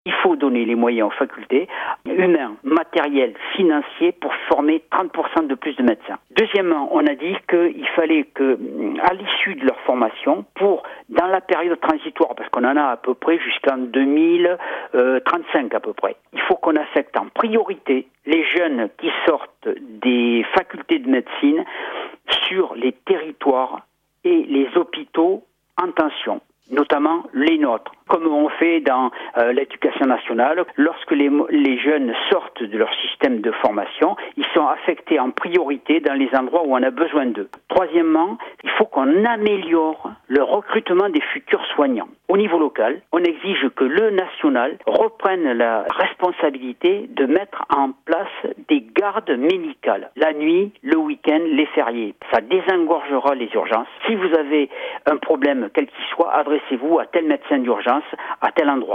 Il faut donner les moyens aux facultés, humains, matériels, financiers, pour former 30% de plus de médecins. Deuxièmement, on a dit qu'il fallait que, à l'issue de leur formation, dans la période transitoire, parce qu'on en a à peu près jusqu'en 2035 à peu près, il faut qu'on affecte en priorité les jeunes qui sortent des facultés de médecine sur les territoires et les hôpitaux en tension, notamment les nôtres. Comme on fait dans l'éducation nationale, lorsque les jeunes sortent de leur système de formation, ils sont affectés en priorité dans les endroits où on a besoin d'eux. Troisièmement, il faut qu'on améliore le recrutement des futurs soignants. Au niveau local, on exige que le national reprenne la responsabilité de mettre en place des gardes médicales, la nuit, le week-end, les fériés. Ça désengorgera les urgences. Si vous avez un problème, quel qu'il soit, adressez-vous à tel médecin d'urgence, à tel endroit.